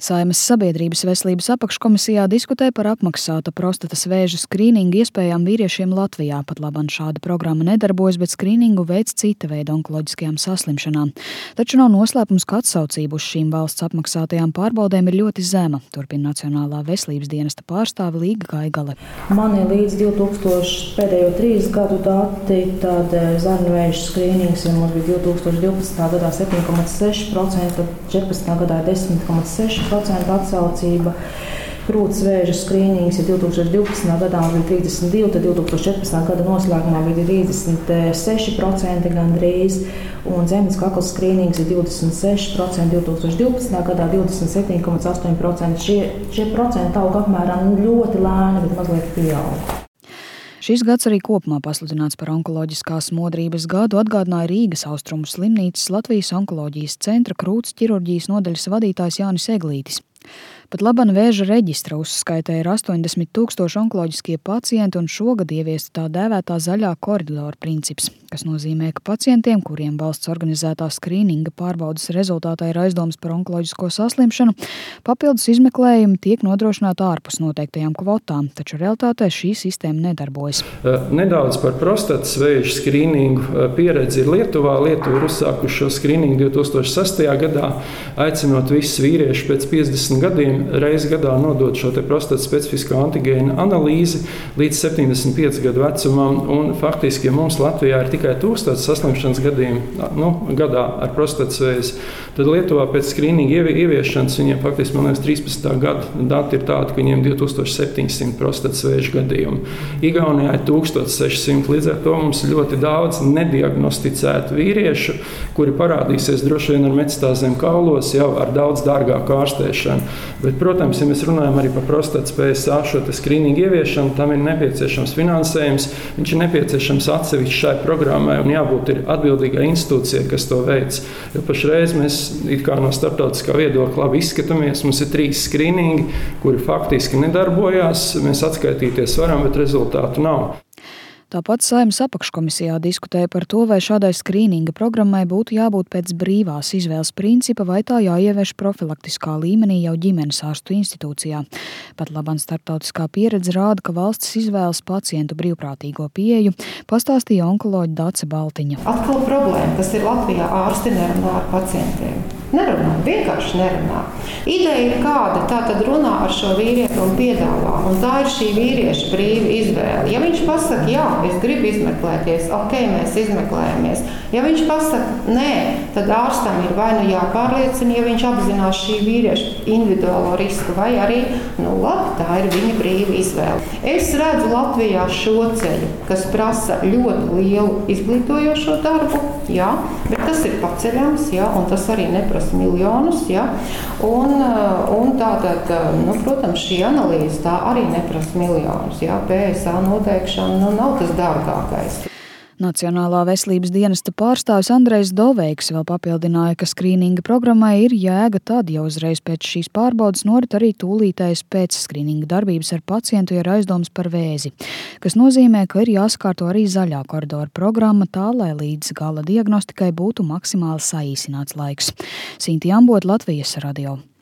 Saeimas Sabiedrības veselības apakškomisijā diskutē par apmaksāta prostatas vēža skrīningu iespējām vīriešiem Latvijā. Pat labam šāda programma nedarbojas, bet skrīningu veic cita veida onkoloģiskajām saslimšanām. Taču nav noslēpums, ka atsaucība uz šīm valsts apmaksātajām pārbaudēm ir ļoti zema, turpina Nacionālā veselības dienesta pārstāve Līga Gaigale. Man ir līdz 2000 pēdējo 3 gadu dati, tad zarnu skrīnings ja mums bija 2012. gadā 7,6%, 14. gadā 10,6% atsaucība. Krūts vēža skrīnings ja 2012. gadā bija 32%, tad 2014. gada noslēgumā bija 36% gandrīz, un zemes kakla skrīnings ir 26%, 2012. gadā 27,8%. Šie procenti auga apmēram ļoti lēni, bet mazliet pieauga. Šis gads arī kopumā pasludināts par onkoloģiskās modrības gadu, atgādināja Rīgas Austrumu slimnīcas Latvijas onkoloģijas centra krūts ķirurģijas nodaļas vadītājs Jānis Eglītis. Pat labam vēža reģistra uzskaitē ir 80 000 onkoloģiskie pacienti, un šogad ieviesta tā dēvētā zaļā koridora princips, kas nozīmē, ka pacientiem, kuriem valsts organizētā skrīninga pārbaudes rezultātā ir aizdomas par onkoloģisko saslimšanu, papildus izmeklējumi tiek nodrošināti ārpus noteiktajām kvotām, taču realitātē šī sistēma nedarbojas. Nedaudz par prostatas vēža skrīningu pieredzi ir Lietuvā. Lietuva ir uzsākuši šo skrīningu 2006. gadā, aicinot visus vīriešus pēc 50 gadiem reizi gadā nodot šo prostatas specifisko antigēnu analīzi līdz 75 gadu vecumam. Un faktiski, ja mums Latvijā ir tikai 1000 saslimšanas gadījumu gadā ar prostatas vēzi, tad Lietuvā pēc skrīninga ieviešanas viņiem faktiski, man liekas, 13. gada dati ir tādi, ka viņiem 2700 prostatas vēža gadījumu. Igaunijā ir 1600, līdz ar to mums ļoti daudz nediagnosticētu vīriešu, kuri parādīsies droši vien ar metastāzēm kaulos jau ar daudz dārgāku ārstēšanu. Bet, protams, ja mēs runājam arī par prostatas PSA šo skrīningu ieviešanu, tam ir nepieciešams finansējums, viņš ir nepieciešams atsevišķi šai programmai un jābūt ir atbildīgai institūcijai, kas to veic. Jo pašreiz mēs it kā no starptautiskā viedokļa labi izskatāmies, mums ir 3 skrīningi, kuri faktiski nedarbojās, mēs atskaitīties varam, bet rezultātu nav. Tāpat Saeimas apakškomisijā diskutēja par to, vai šādai skrīninga programmai būtu jābūt pēc brīvās izvēles principa, vai tā jāievieš profilaktiskā līmenī jau ģimenes ārstu institūcijā. Pat labam starptautiskā pieredze rāda, ka valsts izvēles pacientu brīvprātīgo pieeju, pastāstīja onkoloģe Dace Baltiņa. Atkal problēma, kas ir Latvijā, ārsti nerunā ar pacientiem. Nerunā, vienkārši nerunā. Ideja ir kāda, tā tad runā ar šo vīrieti un piedāvā, un tā ir šī vīrieša brīva izvēle. Ja viņš pasaka, jā, es gribu izmeklēties, ok, mēs izmeklējamies. Ja viņš pasaka, nē, tad ārstam ir vai nu jāpārliecina, ja viņš apzinās šī vīrieša individuālo risku, vai arī, labi, tā ir viņa brīva izvēle. Es redzu Latvijā šo ceļu, kas prasa ļoti lielu izglītojošo darbu, jā, bet tas ir paceļams, jā, un tas arī neprasa miljonus, ja? Un tātad, protams, šī analīze tā arī neprasa miljonus, ja? PSA noteikšana nav tas dārgākais. Nacionālā veselības dienesta pārstāvis Andrejs Doveiks vēl papildināja, ka skrīninga programmai ir jēga tad, ja uzreiz pēc šīs pārbaudes norit arī tūlītējs pēc skrīninga darbības ar pacientu ir aizdomas par vēzi, kas nozīmē, ka ir jāsakārto arī zaļā koridora programma tā, lai līdz gala diagnostikai būtu maksimāli saīsināts laiks. Sinti Ambot, Latvijas radio.